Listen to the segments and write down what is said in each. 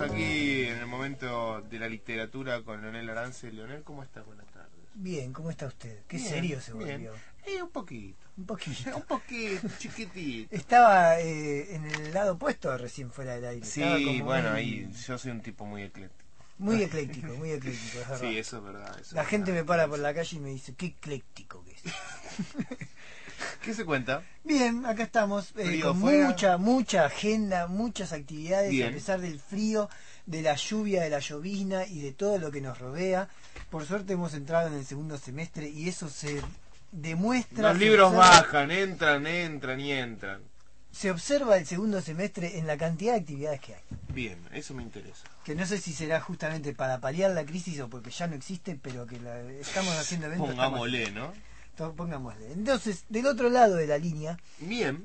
aquí en el momento de la literatura con Leonel Arance. Leonel, ¿cómo estás? Buenas tardes. Bien, ¿cómo está usted? Qué Bien, serio se bien. volvió. Un poquito. Un poquito. Un poquito, chiquitito. Estaba en el lado opuesto recién fuera del aire. Estaba Sí, como bueno, muy, ahí yo soy un tipo muy ecléctico. muy ecléctico, muy ecléctico, es verdad. Sí, eso es verdad. La gente me para por la calle y me dice, qué ecléctico que es. ¿Qué se cuenta? Bien, acá estamos, Frío con afuera. mucha agenda, muchas actividades, Bien. a pesar del frío, de la lluvia, de la llovizna y de todo lo que nos rodea. Por suerte hemos entrado en el segundo semestre y eso se demuestra... Los se libros observa- bajan, entran y entran. Se observa el segundo semestre en la cantidad de actividades que hay. Bien, eso me interesa. Que no sé si será justamente para paliar la crisis o porque ya no existe, pero que estamos haciendo eventos... Pongámosle, ¿no? Pongámosle. Entonces, del otro lado de la línea... Bien.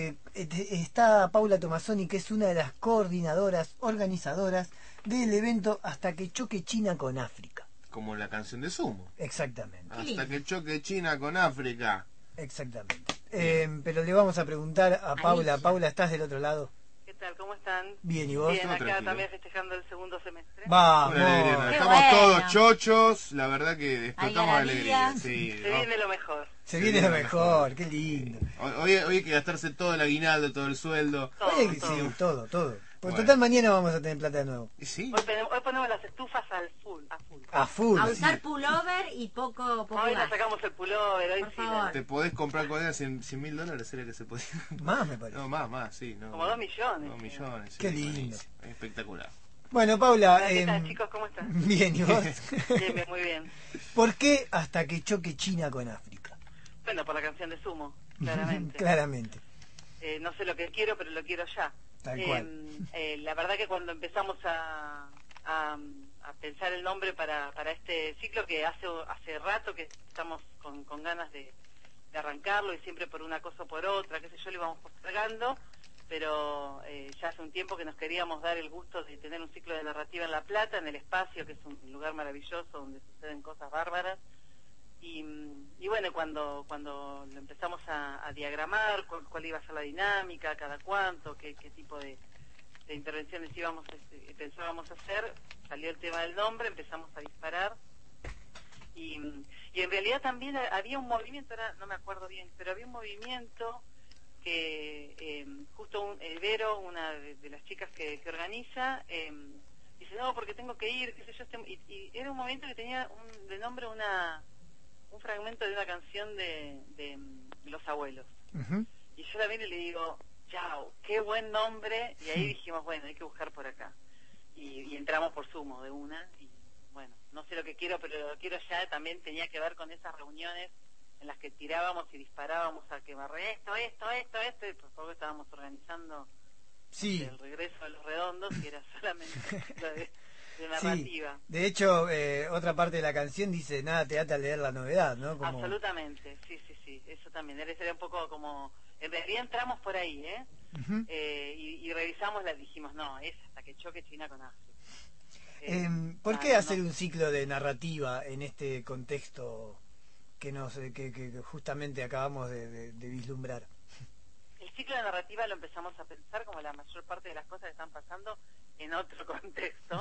está Paula Tomassoni, que es una de las coordinadoras, organizadoras del evento Hasta que choque China con África. Como la canción de Sumo. Exactamente. Hasta que choque China con África. Exactamente. Pero le vamos a preguntar a Paula. Alicia. Paula, ¿estás del otro lado? ¿Qué tal? ¿Cómo están? Bien, ¿y vos? Bien, Todo acá tranquilo. también festejando el segundo semestre. Vamos. Una alegría, ¿no? Qué Estamos bueno. todos chochos, la verdad que explotamos de algarabía. alegría. Sí, Se viene lo mejor. Se viene lo mejor, qué lindo. Hoy hay que gastarse todo el aguinaldo, todo el sueldo. Todo, Oye, todo. sí, todo. Por Bueno. total, mañana vamos a tener plata de nuevo. ¿Y sí? Hoy ponemos las estufas al full, a full. A full. A usar pullover y poco Hoy nos gas. sacamos el pullover, hoy Por sí. favor. Te podés comprar con él $100.000, ¿era que se podía? Más me parece. No, más, sí. No, Como 2 millones. 2 millones, sí, Qué lindo. buenísimo, espectacular. Bueno, Paula. ¿Qué tal, chicos? ¿Cómo están? Bien, ¿y vos? Bien, muy bien. ¿Por qué hasta que choque China con África? Bueno, por la canción de Sumo, claramente. Claramente. No sé lo que quiero, pero lo quiero ya. Tal cual. La verdad que cuando empezamos a pensar el nombre para este ciclo, que hace rato que estamos con ganas de arrancarlo y siempre por una cosa o por otra, qué sé yo, lo íbamos postergando, pero ya hace un tiempo que nos queríamos dar el gusto de tener un ciclo de narrativa en La Plata, en el Espacio, que es un lugar maravilloso donde suceden cosas bárbaras. Y bueno, cuando lo empezamos a diagramar, cuál iba a ser la dinámica, cada cuánto, qué tipo de intervenciones pensábamos hacer, salió el tema del nombre, empezamos a disparar. Y en realidad también había un movimiento, ahora no me acuerdo bien, pero había un movimiento que justo Vero, una de las chicas que organiza, dice, no, porque tengo que ir, qué sé yo, y era un movimiento que tenía de nombre un fragmento de una canción de Los Abuelos. Ujú. Y yo la miro y le digo, chao, qué buen nombre, y ahí dijimos, bueno, hay que buscar por acá. Y entramos por Sumo de una, y bueno, no sé lo que quiero, pero lo quiero ya. También tenía que ver con esas reuniones en las que tirábamos y disparábamos a que barre esto, y por favor estábamos organizando Sí. el regreso de los redondos, y era solamente lo de narrativa. Sí. De hecho, otra parte de la canción dice, nada te ata al leer la novedad, ¿no? Como... Absolutamente, sí, eso también. Sería un poco como, en realidad entramos por ahí, Ujú. y revisamos, dijimos, no, es hasta que choque China con África. ¿Por qué hacer un ciclo de narrativa en este contexto que que justamente acabamos de vislumbrar? El ciclo de narrativa lo empezamos a pensar como la mayor parte de las cosas que están pasando en otro contexto,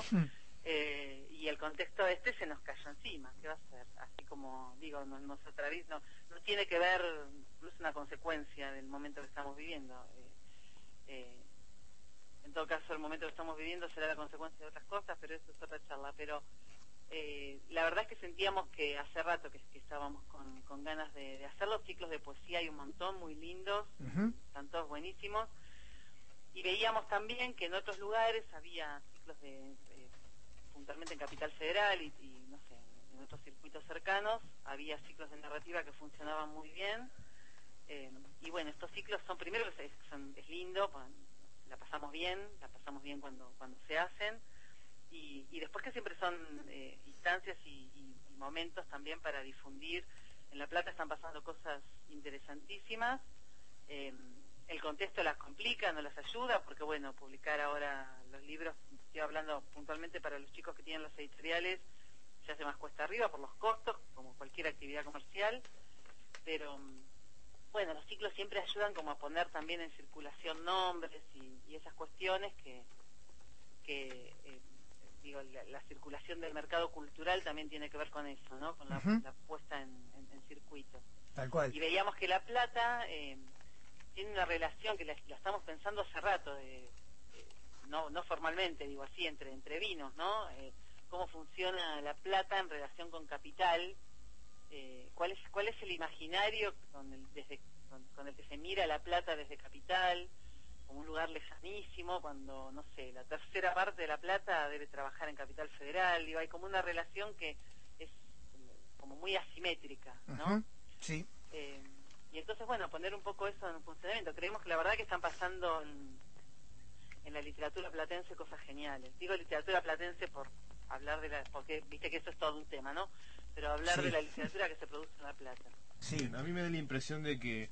y el contexto este se nos cayó encima. ¿Qué va a ser? Así como digo, no tiene que ver, no es una consecuencia del momento que estamos viviendo. En todo caso, el momento que estamos viviendo será la consecuencia de otras cosas, pero eso es otra charla. Pero la verdad es que sentíamos que hace rato que estábamos con ganas de hacer los ciclos de poesía. Hay un montón muy lindos, Ujú. están todos buenísimos, y veíamos también que en otros lugares había ciclos puntualmente en Capital Federal y no sé, en otros circuitos cercanos había ciclos de narrativa que funcionaban muy bien. Y bueno, estos ciclos son, primero es lindo, la pasamos bien cuando se hacen, y después que siempre son instancias y momentos también para difundir. En La Plata están pasando cosas interesantísimas. El contexto las complica, no las ayuda, porque bueno, publicar ahora los libros, estoy hablando puntualmente para los chicos que tienen los editoriales, se hace más cuesta arriba por los costos, como cualquier actividad comercial, pero bueno, los ciclos siempre ayudan como a poner también en circulación nombres y esas cuestiones que que digo, la circulación del mercado cultural también tiene que ver con eso, ¿no? Con la puesta en circuito. Tal cual. Y veíamos que La Plata tiene una relación que la estamos pensando hace rato, no formalmente, digo así, entre vinos, ¿no? Cómo funciona La Plata en relación con Capital, cuál es el imaginario con el que se mira La Plata desde Capital, como un lugar lejanísimo, cuando, no sé, la tercera parte de La Plata debe trabajar en Capital Federal, digo, hay como una relación que es como muy asimétrica, ¿no? Sí. Y entonces, bueno, poner un poco eso en funcionamiento. Creemos que la verdad que están pasando en la literatura platense cosas geniales. Digo literatura platense por hablar porque viste que eso es todo un tema, ¿no? Pero hablar de la literatura que se produce en La Plata. Sí, a mí me da la impresión de que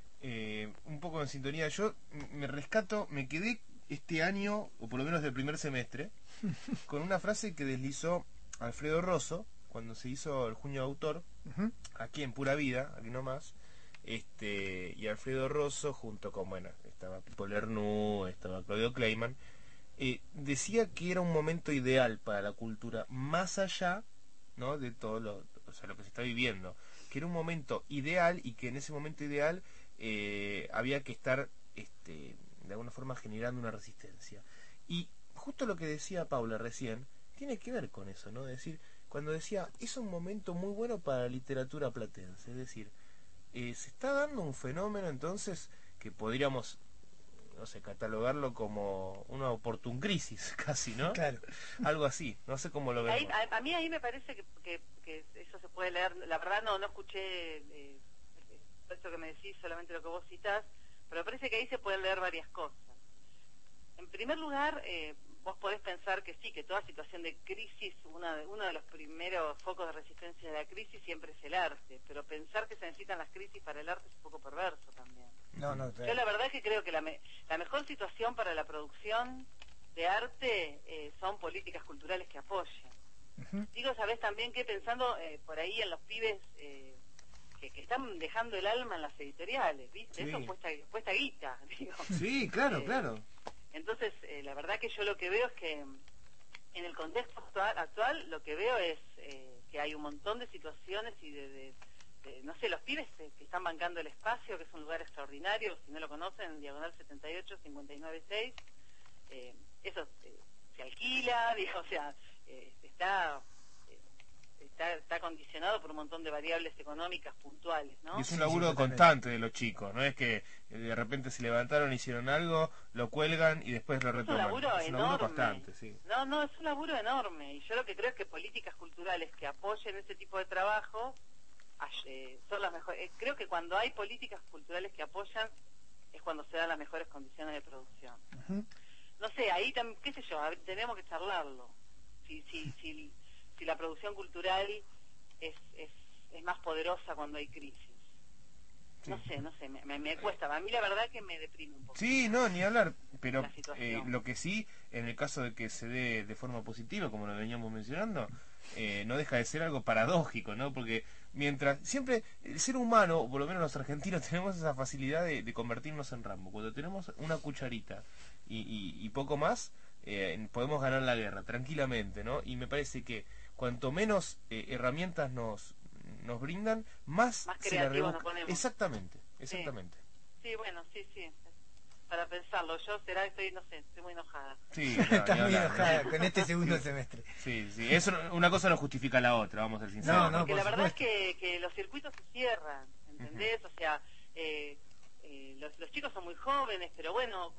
un poco en sintonía, yo me quedé este año, o por lo menos del primer semestre, con una frase que deslizó Alfredo Rosso cuando se hizo el Junio de Autor, aquí en Pura Vida, aquí nomás, y Alfredo Rosso junto con, bueno, estaba Pipo Lernoux, estaba Claudio Kleiman, decía que era un momento ideal para la cultura, más allá, ¿no?, de todo lo que se está viviendo, que era un momento ideal y que en ese momento ideal había que estar de alguna forma generando una resistencia. Y justo lo que decía Paula recién tiene que ver con eso, ¿no? Es decir, cuando decía, es un momento muy bueno para la literatura platense, es decir, se está dando un fenómeno entonces que podríamos, no sé, catalogarlo como una oportun crisis, casi, ¿no? Claro. Algo así, no sé cómo lo vemos. A mí ahí me parece que eso se puede leer, la verdad no escuché esto que me decís, solamente lo que vos citás, pero me parece que ahí se pueden leer varias cosas. En primer lugar, vos podés pensar que sí, que toda situación de crisis, uno de los primeros focos de resistencia de la crisis siempre es el arte, pero pensar que se necesitan las crisis para el arte es un poco perverso también. No, Yo la verdad que creo que la mejor situación para la producción de arte son políticas culturales que apoyen. Digo, sabés también que pensando por ahí en los pibes que están dejando el alma en las editoriales, ¿viste? Sí. Eso cuesta guita, digo. Sí, claro, claro. Entonces, la verdad que yo lo que veo es que en el contexto actual lo que veo es que hay un montón de situaciones y no sé, los pibes que están bancando el espacio, que es un lugar extraordinario, si no lo conocen, Diagonal 78, 596, eso se alquila, digo, o sea, está condicionado por un montón de variables económicas puntuales, ¿no? Y es un laburo constante de los chicos, no es que de repente se levantaron, hicieron algo, lo cuelgan y después lo retoman. Es un laburo enorme. Laburo constante, sí. No, es un laburo enorme. Y yo lo que creo es que políticas culturales que apoyen ese tipo de trabajo son las mejores. Creo que cuando hay políticas culturales que apoyan es cuando se dan las mejores condiciones de producción. No sé, ahí también, qué sé yo, tenemos que charlarlo. Si la producción cultural es más poderosa cuando hay crisis. Sí. No sé, me cuesta. A mí la verdad que me deprime un poco. Sí, no, ni hablar. Pero lo que sí, en el caso de que se dé de forma positiva, como lo veníamos mencionando, no deja de ser algo paradójico, ¿no? Porque mientras siempre el ser humano, o por lo menos los argentinos, tenemos esa facilidad de convertirnos en Rambo. Cuando tenemos una cucharita y poco más, podemos ganar la guerra tranquilamente, ¿no? Y me parece que cuanto menos herramientas nos brindan, más se la nos ponemos. Exactamente. Sí, bueno, sí. Para pensarlo, estoy muy enojada. Sí, está muy enojada con este segundo semestre. Sí, eso, una cosa no justifica la otra, vamos a ser sinceros. No, porque la verdad es que los circuitos se cierran, ¿entendés? O sea, los chicos son muy jóvenes, pero bueno,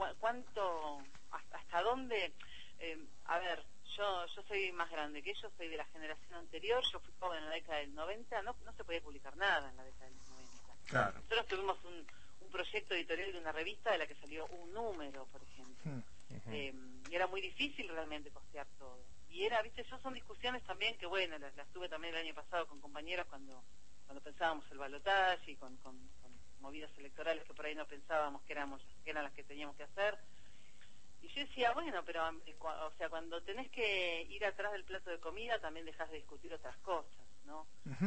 hasta dónde... a ver, yo soy más grande que ellos, soy de la generación anterior, yo fui joven en la década del 90, no se podía publicar nada en la década del 90. Claro. Nosotros tuvimos un proyecto editorial de una revista de la que salió un número, por ejemplo. Y era muy difícil realmente costear todo. Y son discusiones también que, bueno, las tuve también el año pasado con compañeros cuando pensábamos el balotaje y con movidas electorales que por ahí no pensábamos que eran las que teníamos que hacer. Y yo decía, bueno, pero o sea, cuando tenés que ir atrás del plato de comida también dejás de discutir otras cosas, ¿no?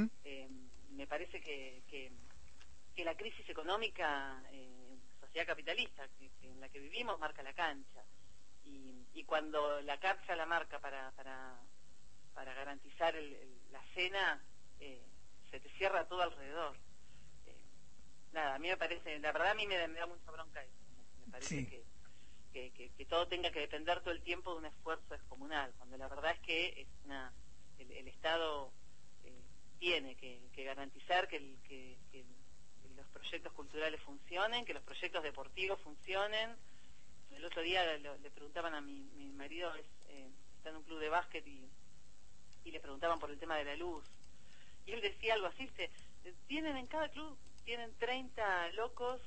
Me parece que la crisis económica en sociedad capitalista en la que vivimos marca la cancha. y cuando la captcha la marca para garantizar la cena, se te cierra todo alrededor. Nada, a mí me parece, la verdad a mí me da mucha bronca eso. Me parece Sí. que todo tenga que depender todo el tiempo de un esfuerzo descomunal, cuando la verdad es que el Estado tiene que garantizar que los proyectos culturales funcionen, que los proyectos deportivos funcionen. El otro día le preguntaban a mi marido, está en un club de básquet y le preguntaban por el tema de la luz. Y él decía algo así, tienen en cada club, tienen 30 locos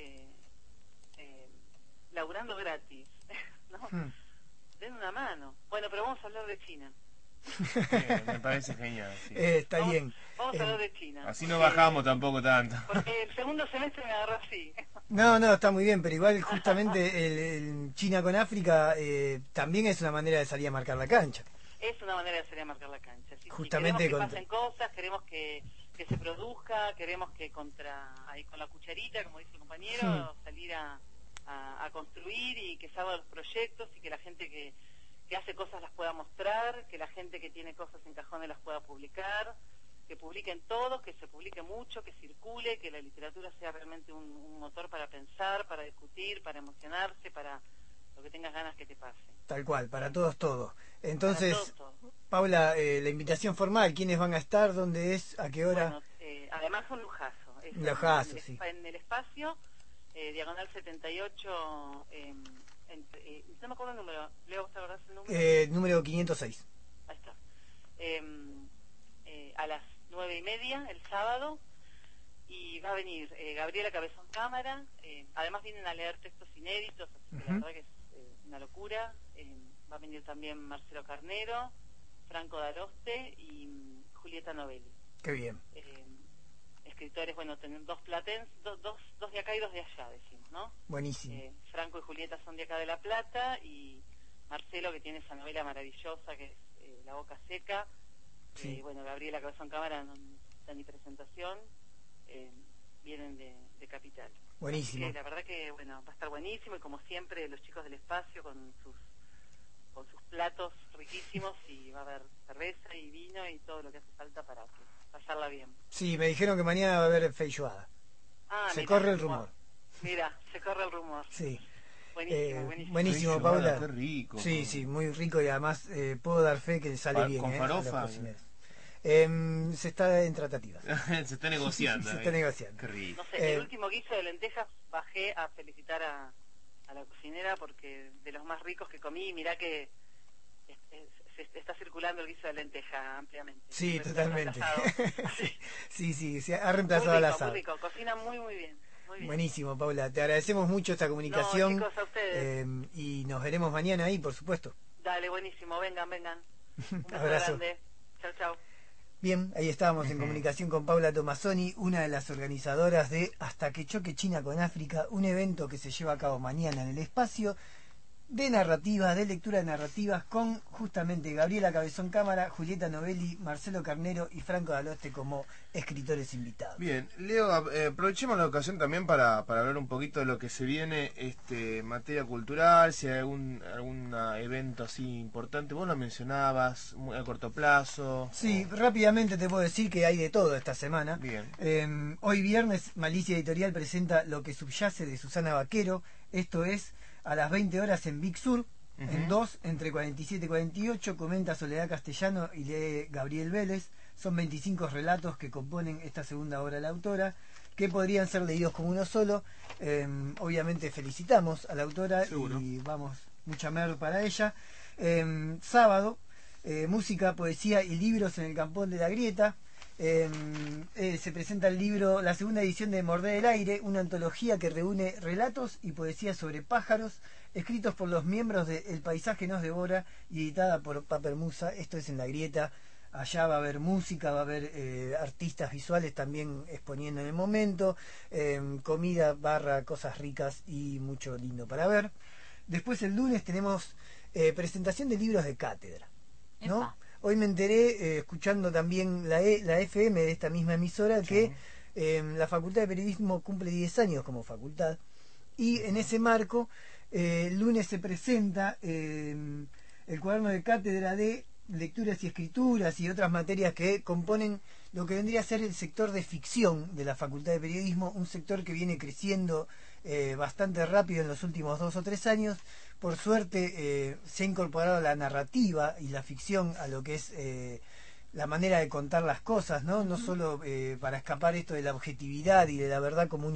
laburando gratis, ¿no? Den una mano. Bueno, pero vamos a hablar de China. Me parece genial. Sí. Está bien. Vamos a hablar de China. Así no bajamos tampoco tanto. Porque el segundo semestre me agarró así. No, está muy bien, pero igual justamente el China con África también es una manera de salir a marcar la cancha. Es una manera de salir a marcar la cancha. Sí, Justamente queremos que pasen cosas, queremos que se produzca, queremos que con la cucharita, como dice el compañero, salir a construir y que salgan los proyectos y que la gente que hace cosas las pueda mostrar, que la gente que tiene cosas en cajones las pueda publicar, que publiquen todos, que se publique mucho, que circule, que la literatura sea realmente un motor para pensar, para discutir, para emocionarse, para lo que tengas ganas que te pase. Tal cual, para todos todo. Entonces, Para todos. Paula, la invitación formal, ¿quiénes van a estar? ¿Dónde es? ¿A qué hora? Bueno, además un lujazo. Es Lujazo, sí. En el espacio, diagonal 78, no me acuerdo el número. Leo, ¿vos te acordás el número? Número 506. Ahí está. A las 9:30 el sábado, y va a venir Gabriela Cabezón Cámara. Además vienen a leer textos inéditos, así que la verdad que es una locura. Va a venir también Marcelo Carnero, Franco Daroste y Julieta Novelli. Qué bien. Escritores, bueno, tienen dos platenses, dos de acá y dos de allá, decimos, ¿no? Buenísimo. Franco y Julieta son de acá de La Plata, y Marcelo, que tiene esa novela maravillosa que es La Boca Seca. Sí. Bueno, Gabriela Cabezón Cámara no está ni presentación, vienen de Capital. Buenísimo. La verdad que, bueno, va a estar buenísimo, y como siempre, los chicos del espacio con sus platos riquísimos, y va a haber cerveza y vino y todo lo que hace falta para pasarla bien. Sí, me dijeron que mañana va a haber feijoada. Se Mira, corre el rumor. Mira, se corre el rumor. Sí. Buenísimo. Buenísimo, Feijoada, Paula. qué rico. Sí, muy rico, y además puedo dar fe que sale bien. Con a farofa. los cocineros. Se está en tratativas. Se está negociando. Se está negociando. Qué rico. No sé, el último guiso de lentejas bajé a felicitar a la cocinera, porque de los más ricos que comí, mirá que se está circulando el guiso de lenteja ampliamente. Sí, Está totalmente. reemplazado. sí, se ha reemplazado al asado. Muy rico, cocina muy bien. Muy bien. Buenísimo, Paula. Te agradecemos mucho esta comunicación. No, chicos, a ustedes. Y nos veremos mañana ahí, por supuesto. Dale, buenísimo. Vengan. Un beso Abrazo. grande. Chau. Bien, ahí estábamos en comunicación con Paula Tomassoni, una de las organizadoras de Hasta que choque China con África, un evento que se lleva a cabo mañana en el espacio de narrativas, de lectura de narrativas, con justamente Gabriela Cabezón Cámara, Julieta Novelli, Marcelo Carnero y Franco Daroste como escritores invitados. Bien, Leo, aprovechemos la ocasión también para hablar un poquito de lo que se viene en materia cultural, si hay algún evento así importante. Vos lo mencionabas, muy a corto plazo. Sí, rápidamente te puedo decir que hay de todo esta semana. Bien. Hoy viernes Malicia Editorial presenta Lo que subyace de Susana Vaquero. Esto es a las 20 horas en Big Sur, en 2, entre 47 y 48. Comenta Soledad Castellano y lee Gabriel Vélez. Son 25 relatos que componen esta segunda obra de la autora, que podrían ser leídos como uno solo. Obviamente felicitamos a la autora. Seguro. Y vamos, mucha mer para ella. Sábado, música, poesía y libros en el Campón de la Grieta. Se presenta el libro, la segunda edición de Morder el Aire, una antología que reúne relatos y poesía sobre pájaros, escritos por los miembros de El Paisaje nos devora y editada por Papermusa. Esto es en la Grieta. Allá va a haber música, va a haber artistas visuales también exponiendo en el momento, comida, cosas ricas y mucho lindo para ver. Después el lunes tenemos presentación de libros de cátedra, ¿no? Epa. Hoy me enteré, escuchando también la FM de esta misma emisora, que la Facultad de Periodismo cumple 10 años como facultad, Y en ese marco, el lunes se presenta el cuaderno de cátedra de lecturas y escrituras y otras materias que componen lo que vendría a ser el sector de ficción de la Facultad de Periodismo, un sector que viene creciendo bastante rápido en los últimos 2 o 3 años. Por suerte se ha incorporado la narrativa y la ficción a lo que es la manera de contar las cosas, no solo para escapar esto de la objetividad y de la verdad como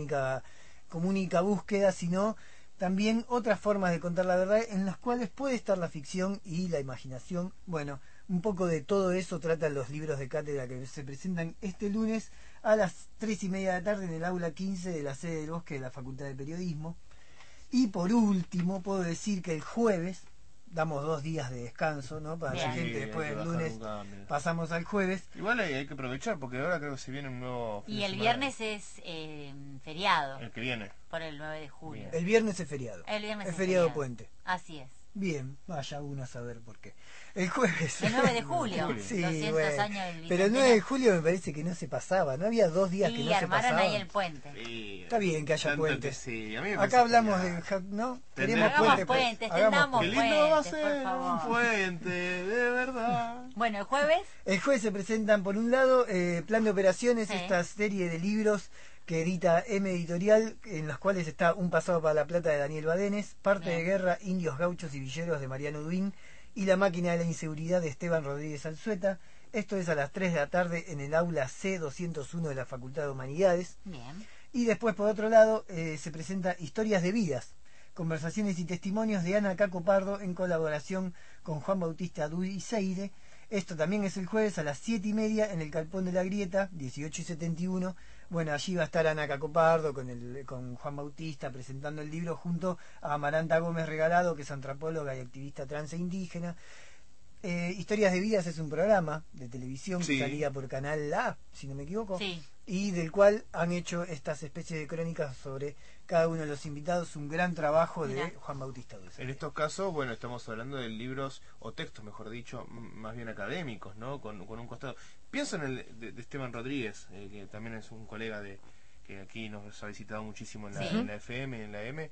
única búsqueda, sino también otras formas de contar la verdad en las cuales puede estar la ficción y la imaginación. Bueno, un poco de todo eso tratan los libros de cátedra que se presentan este lunes a las 3:30 de la tarde en el aula 15 de la sede del Bosque de la Facultad de Periodismo. Y por último, puedo decir que el jueves, damos 2 días de descanso, ¿no? Para la Bien. gente, después hay que del bajar lunes un cambio. pasamos al jueves. Igual hay que aprovechar porque ahora creo que se viene un nuevo fin Y de el semana. viernes es feriado, El que viene. por el 9 de julio. Bien. El viernes es feriado. El viernes es es feriado feriado. puente. Así es. Bien, vaya uno a saber por qué. El jueves. El 9 de julio, Sí, 200 bueno. años del Pero el 9 de bicentenario. julio me parece que no se pasaba. No había 2 días que Y no se armaron pasaban. ahí el puente. Sí, Está bien que haya tanto puentes. que sí. A mí me parece Acá hablamos genial. de... ¿no? Tendremos Hagamos puentes, puentes, hagamos tendamos Qué puentes. lindo va a puentes, por ser un favor. puente, de verdad. Bueno, el jueves, El jueves se presentan, por un lado, Plan de Operaciones, Sí. esta serie de libros que edita M Editorial, en los cuales está Un pasado para la plata de Daniel Badenes, Parte Bien. de guerra, Indios, Gauchos y Villeros de Mariano Duín y La máquina de la inseguridad de Esteban Rodríguez Alzueta. Esto es a las 3 de la tarde en el aula C201 de la Facultad de Humanidades. bien. Y después, por otro lado, se presenta Historias de Vidas, conversaciones y testimonios de Ana Caco Pardo en colaboración con Juan Bautista Duiseire. Esto también es el jueves a las 7:30 en el Galpón de la Grieta, 18:71. Bueno, allí va a estar Ana Caco Pardo con Juan Bautista presentando el libro junto a Amaranta Gómez Regalado, que es antropóloga y activista trans e indígena. Historias de Vidas es un programa de televisión Sí. que salía por Canal A, si no me equivoco, Sí. y del cual han hecho estas especies de crónicas sobre cada uno de los invitados, un gran trabajo de Mirá. Juan Bautista Dulce. En estos casos, bueno, estamos hablando de libros o textos, mejor dicho, más bien académicos, ¿no? Con un costado. Pienso en el de Esteban Rodríguez, que también es un colega que aquí nos ha visitado muchísimo en la, Sí. en la FM, en la M,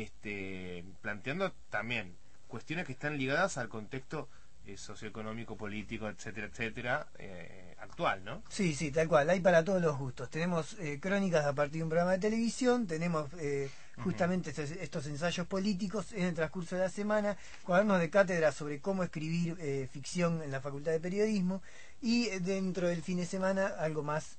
planteando también cuestiones que están ligadas al contexto socioeconómico, político, etcétera, etcétera, actual, ¿no? Sí, sí, tal cual, hay para todos los gustos. Tenemos crónicas a partir de un programa de televisión, tenemos justamente estos ensayos políticos en el transcurso de la semana, cuadernos de cátedra sobre cómo escribir ficción en la Facultad de Periodismo, y dentro del fin de semana algo más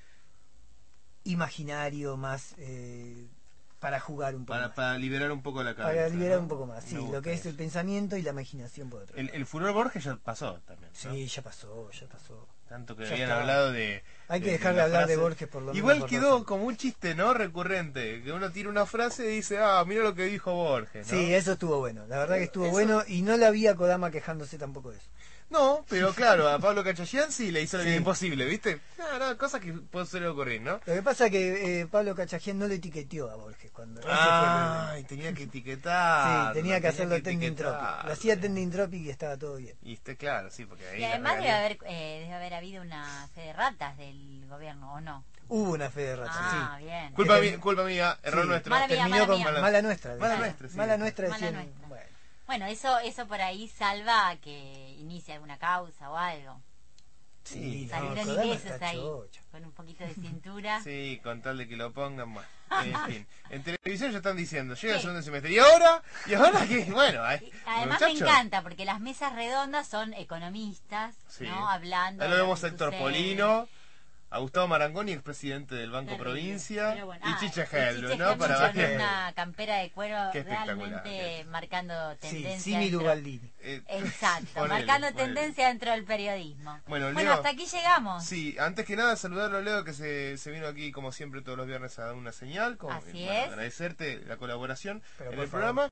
imaginario, más para jugar un poco más. Para liberar un poco la cabeza. Para liberar ¿no? un poco más, sí, Me lo gusta que es eso. el pensamiento y la imaginación por otro lado. El furor Borges ya pasó también, ¿no? Sí, ya pasó, ya pasó. Tanto que Ya habían está. hablado de... Hay que dejar de la hablar de frase. Borges por lo menos. Igual por quedó 2 años. como un chiste, ¿no? Recurrente. Que uno tira una frase y dice, mira lo que dijo Borges, ¿no? Sí, eso estuvo bueno. La verdad que estuvo Eso- bueno y no la vi a Kodama quejándose tampoco de eso. No, pero claro, a Pablo Cachagian sí le hizo la vida Sí. imposible, ¿viste? No, cosas que pueden suele ocurrir, ¿no? Lo que pasa es que Pablo Cachagian no le etiqueteó a Borges cuando... ese fue el Ay, tenía que etiquetar. problema. Sí, tenía que hacerlo trending topic. Lo hacía trending topic y estaba todo bien. Y está claro, sí, porque ahí... Y la además regalía- debe haber habido una fe de ratas del gobierno, ¿o no? Hubo una fe de ratas, Ah, sí. bien. Culpa mía, error Sí. nuestro. Mala mía, Terminó mala con mía. mala nuestra. Mala decían. nuestra, sí. Mala nuestra Mala decían, nuestra. bueno. Bueno, eso por ahí salva a que inicie alguna causa o algo. Sí, Salieron Kodama ilesos está ahí, chocho. con un poquito de cintura. Sí, con tal de que lo pongan más. En fin, en televisión ya están diciendo, llega el Sí. segundo semestre. ¿Y ahora? ¿Y ahora qué? Bueno, Y además me encanta porque las mesas redondas son economistas, Sí. ¿no? Hablando. Ahí lo de vemos que a Héctor sucede. Polino, a Gustavo Marangoni, expresidente del Banco Terrible. Provincia, Pero bueno, y Chicha y Helblu, Chicha ¿no? Helblu Para con variar. una campera de cuero Qué espectacular, realmente qué- marcando Sí, tendencia. Simi dentro- Dubaldini. Exacto, Ponele, marcando ponele. tendencia dentro del periodismo. Bueno, Leo, hasta aquí llegamos. Sí, antes que nada saludarlo, Leo, que se vino aquí como siempre todos los viernes a dar una señal. Así bueno, es. agradecerte la colaboración Pero en por el favor. programa.